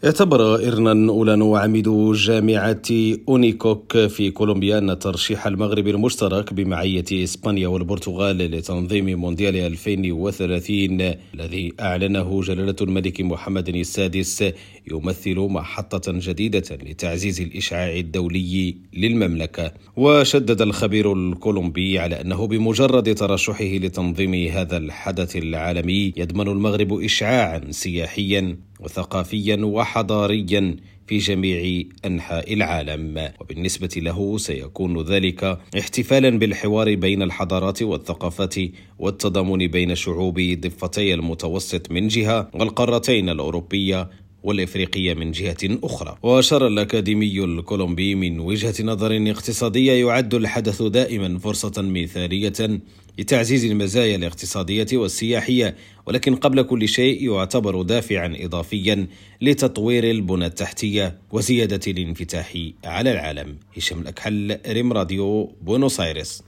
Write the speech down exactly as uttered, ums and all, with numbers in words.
اعتبر إرنان أولانو عميد جامعة أونيكوك في كولومبيا أن ترشيح المغرب المشترك بمعية إسبانيا والبرتغال لتنظيم مونديال ألفين وثلاثين الذي أعلنه جلالة الملك محمد السادس يمثل محطة جديدة لتعزيز الإشعاع الدولي للمملكة. وشدد الخبير الكولومبي على أنه بمجرد ترشحه لتنظيم هذا الحدث العالمي يضمن المغرب إشعاعا سياحيا وثقافيا وحضاريا في جميع أنحاء العالم، وبالنسبة له سيكون ذلك احتفالا بالحوار بين الحضارات والثقافات والتضامن بين شعوب ضفتي المتوسط من جهة والقارتين الأوروبية والإفريقية من جهة أخرى. وأشار الأكاديمي الكولومبي من وجهة نظر اقتصادية يعد الحدث دائما فرصة مثالية لتعزيز المزايا الاقتصادية والسياحية، ولكن قبل كل شيء يعتبر دافعا إضافيا لتطوير البنى التحتية وزيادة الانفتاح على العالم. هشام الأكحل، ريم راديو، بونوس آيرس.